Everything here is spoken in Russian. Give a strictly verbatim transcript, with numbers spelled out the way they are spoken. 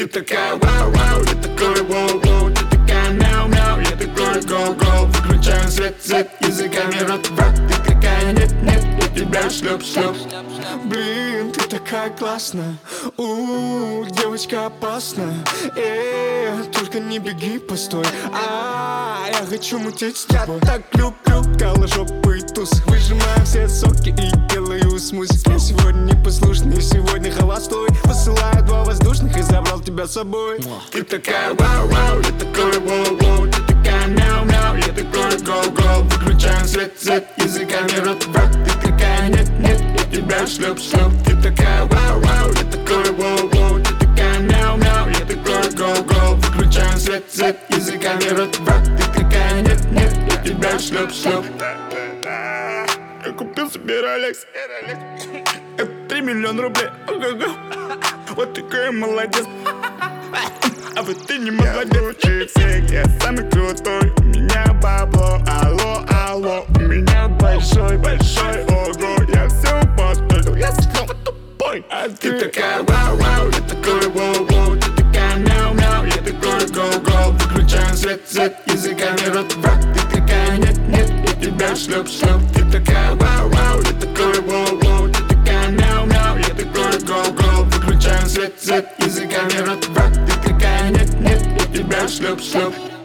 Ты такая вау-вау, я такой воу-воу. Ты такая мяу-мяу, я такой гоу-гоу. Выключаем свет, свет, языками рот в рот. Ты такая нет-нет, я тебя шлеп-шлеп. Блин, ты такая классная. У, девочка опасная. Э, только не беги, постой. А, я хочу мутить с тобой. Так люблю голожопый туз. Выжимаю все соки и делаю смузи. Я сегодня непослушный, сегодня холостой. Посылаю два воздушных и забрал тебя с собой. Ты такая вау-вау, я такой воу-воу. Ты такая мяу-мяу, я такой гоу-гоу. Выключаем свет, свет, языками рот в рот. Ты такая нет-нет, я тебя шлеп-шлеп. Ты такая вау-вау, я такой воу-воу. Ты такая мяу-мяу, я такой гоу-гоу. Выключаем свет, свет, языками рот в рот. Ты такая нет-нет, я тебя шлеп-шлеп. Я купил себе Rolex. Это три миллиона рублей. Вот такой молодец. А вот ты не молодец. Я самый крутой, у меня бабло. Алло, алло, у меня большой, большой ого. Я все потратил, я снова тупой. А ты такая вау-вау, я такой воу-воу. Ты такая мяу-мяу, я такой гоу-гоу. Выключаем свет, свет, языками рот в рот. Ты такая нет-нет, я тебя шлеп-шлеп. Ты такая вау-вау, я такой воу-воу. Ты такая мяу-мяу, я такой гоу-гоу. Выключаем свет, свет, языками рот в рот. Ты такая нет-нет, я тебя шлеп-шлеп.